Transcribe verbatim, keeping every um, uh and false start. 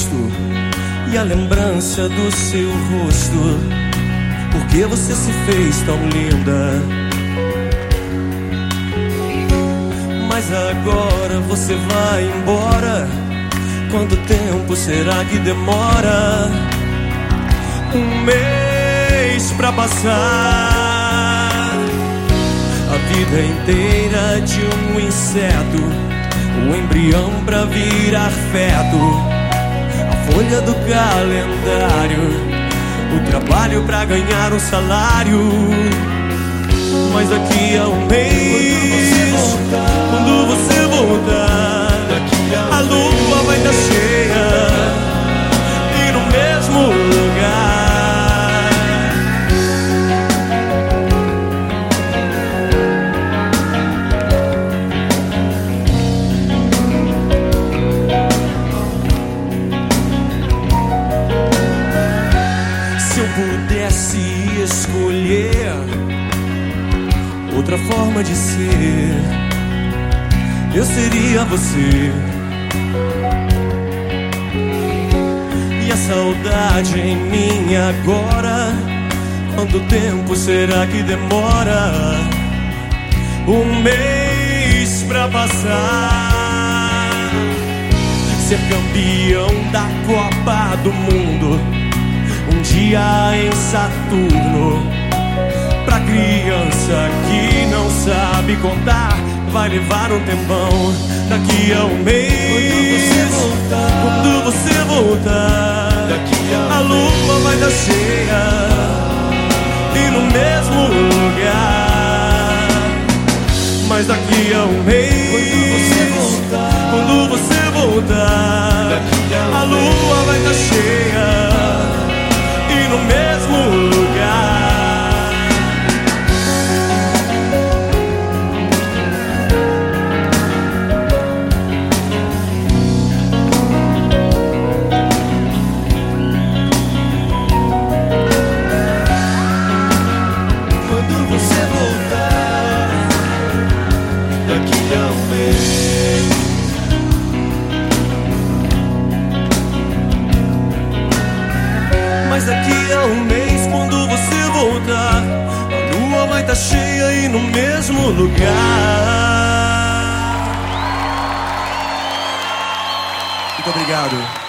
gosto e a lembrança do seu rosto. Por que você se fez tão linda? Mas agora você vai embora. Quanto tempo será que demora? Um mês pra passar. A vida inteira de um inseto, o embrião pra virar feto, a folha do calendário, o trabalho pra ganhar um salário. Mas daqui a um mês, quando você voltar, a lua vai estar cheia e no mesmo lugar. Se eu pudesse escolher outra forma de ser, eu seria você. E a saudade em mim agora, quanto tempo será que demora? Um mês pra passar. Ser campeão da Copa do Mundo, um dia em Saturno. Pra criança que não sabe contar, vai levar um tempão. Daqui a um mês, quando você voltar, a lua vai estar cheia e no mesmo lugar. Mas daqui a um mês, quando você voltar, a lua vai estar cheia e no mesmo lugar. Mas daqui a um mês, quando você voltar, a lua vai estar cheia e no mesmo lugar. Muito obrigado.